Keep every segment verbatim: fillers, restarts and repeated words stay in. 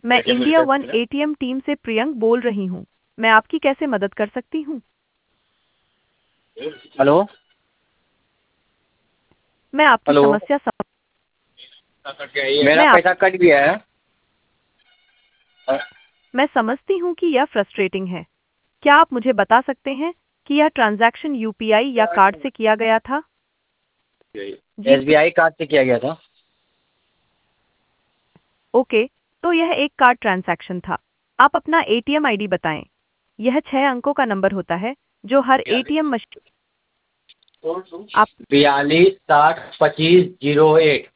मैं India one ATM team से प्रियंक बोल रही हूँ। मैं आपकी कैसे मदद कर सकती हूँ? हेलो मैं आपकी हेलो समस्या सम... मेरा मैं आप... पैसा कट गया है। मैं समझती हूँ कि यह फ्रस्ट्रेटिंग है। क्या आप मुझे बता सकते हैं कि यह ट्रांजैक्शन यूपीआई या कार्ड से किया गया था? जी एसबीआई कार्ड से किया गया था। ओके, तो यह एक कार्ड ट्रांजैक्शन था। आप अपना एटीएम आईडी बताएं। यह छह अंकों का नंबर होता है जो हर एटीएम मशीन आप... बयालीस साठ पच्चीस जीरो एट।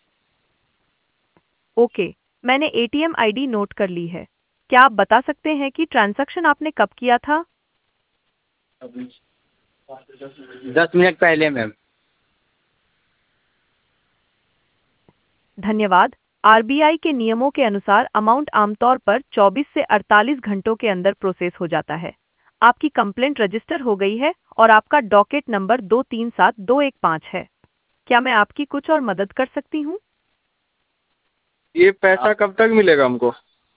ओके, मैंने एटीएम आईडी नोट कर ली है। क्या आप बता सकते हैं कि ट्रांजैक्शन आपने कब किया था? दस मिनट पहले मैम। धन्यवाद। आरबीआई के नियमों के अनुसार अमाउंट आमतौर पर चौबीस से अड़तालीस घंटों के अंदर प्रोसेस हो जाता है। आपकी कंप्लेंट रजिस्टर हो गई है और आपका डॉकेट नंबर दो तीन सात दो एक पाँच है। क्या मैं आपकी कुछ और मदद कर सकती हूँ? ये पैसा कब तक मिलेगा हमको?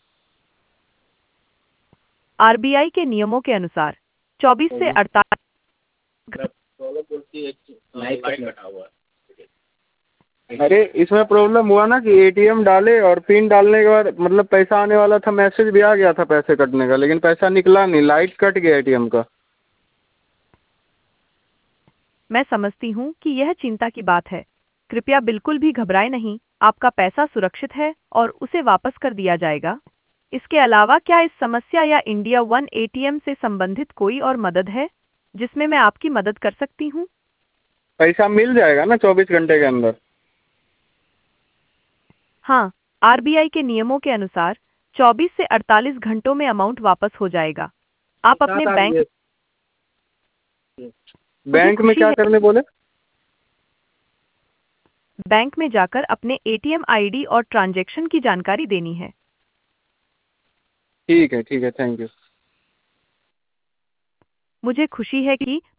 आरबीआई के नियमों के अनुसार चौबीस से अड़तालीस... अरे इसमें प्रॉब्लम हुआ ना कि एटीएम डाले और पिन डालने के बाद मतलब पैसा आने वाला था, मैसेज भी आ गया था पैसे कटने का, लेकिन पैसा निकला नहीं, लाइट कट गया एटीएम का। मैं समझती हूँ कि यह चिंता की बात है। कृपया बिल्कुल भी घबराएं नहीं, आपका पैसा सुरक्षित है और उसे वापस कर दिया जाएगा। इसके अलावा क्या इस समस्या या इंडिया वन एटीएम से संबंधित कोई और मदद है जिसमें मैं आपकी मदद कर सकती हूँ? पैसा मिल जाएगा ना चौबीस घंटे के अंदर? हाँ, आरबीआई के नियमों के अनुसार चौबीस से अड़तालीस घंटों में अमाउंट वापस हो जाएगा। आप अपने बैंक... मुझे बैंक में खुशी क्या है। करने बोले? बैंक में जाकर अपने एटीएम आईडी और ट्रांजैक्शन की जानकारी देनी है। ठीक है ठीक है, थैंक यू। मुझे खुशी है कि